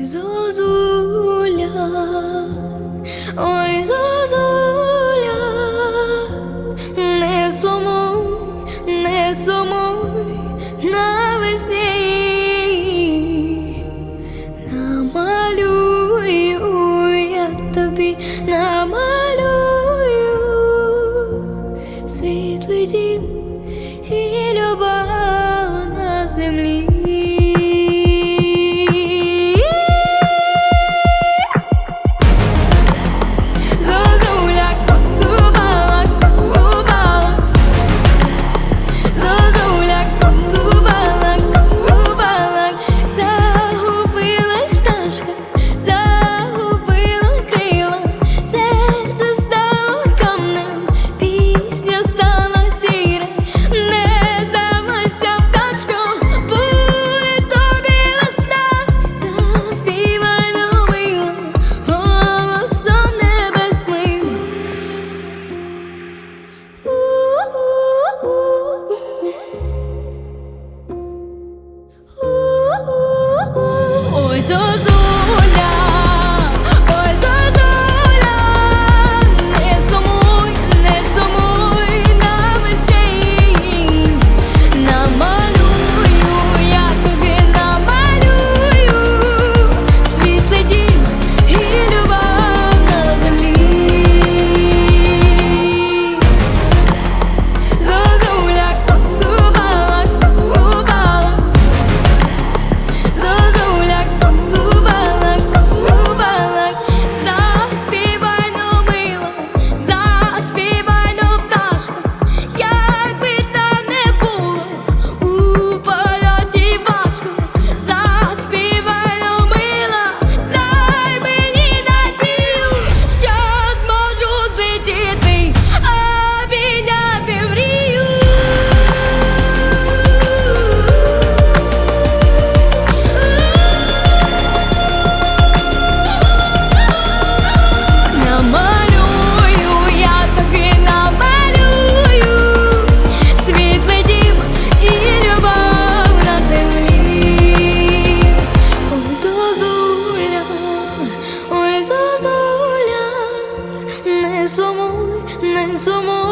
Зозуля, ой, Зозуля, не сумуй, не сумуй навесні, намалюю я тобі, намалюю світлий дім і любов на землі. Ой, Зозуля, ой, Зозуля, не сумуй, не сумуй навесні, намалюю я тобі, намалюю світлий дім і любов на землі. Зозуля кукувала, кукувала, Зозуля кукувала, кукувала, заспівай, ну, мила, заспівай, ну, пташко, якби там не було у польоті важко. Заспівай, ну, мила, дай мені надію, що зможу злетіти, обійняти мрію. Намалюю я тобі, намалюю світлий дім і любов на землі. Ой, Зозуля, ой, Зозуля, не сумуй, не сумуй